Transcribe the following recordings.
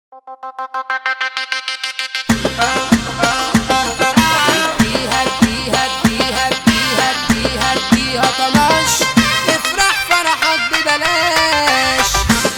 اديها طناش، افرح فرحك ببلاش.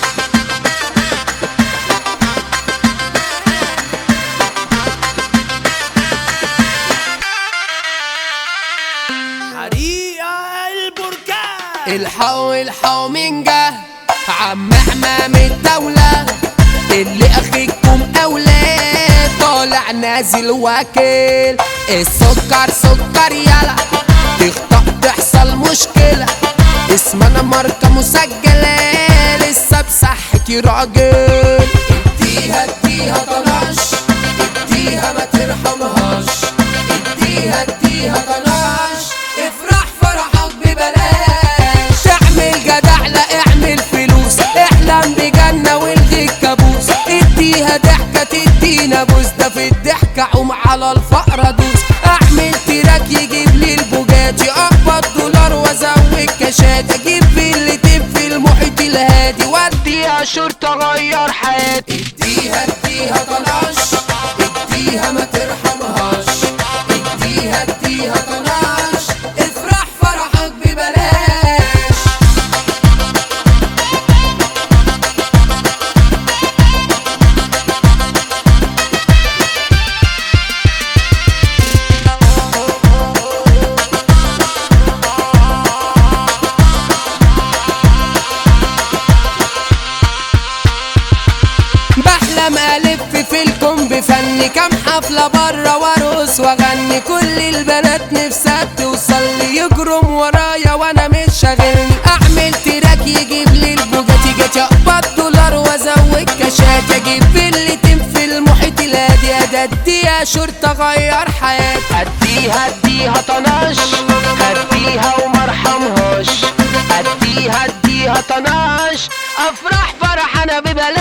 حريقة البركان، الحقوا من جه عم حمام الدولة، اللي اخيكم اولاد طالع نازل واكل. السكر سكر يلا تخطأ تحصل مشكلة، اسمنا ماركة مسجلة لسه بصحتي راجل. اديها طناش، اديها ما ترحمهاش، اديها طناش، افرح فرحك ببلاش. تعمل جدع لا اعمل فلوس، احلم بجنة والغي الكابوس. اديها ضحكة تدينا بوس، ده في الضحكة عوم على الفقرة دوس. اعمل تراك يجيب لي البوجاتي، اقبض دولار وازود كاشات، اجيب فيلي في المحيط الهادي، واديها شرطة غير حياتي. اديها طناش، اديها ما ترحمهاش، اديها طناش، افرح فرحك ببلاش. بحلم الف في الكون بفني، كام حفلة برا وارقص واغني، كل البنات نفسها توصل لي، يجرم ورايا وانا مش شاغلني. اعمل تراك يجيب لي البوجاتي جاتي، اقبض دولار وازود كاشات، اجيب فيلي في المحيط الهادي، اديها شرطة غير حياتي. اديها طناش، هديها ومرحمهاش، اديها طناش، افرح فرح انا ببلاش.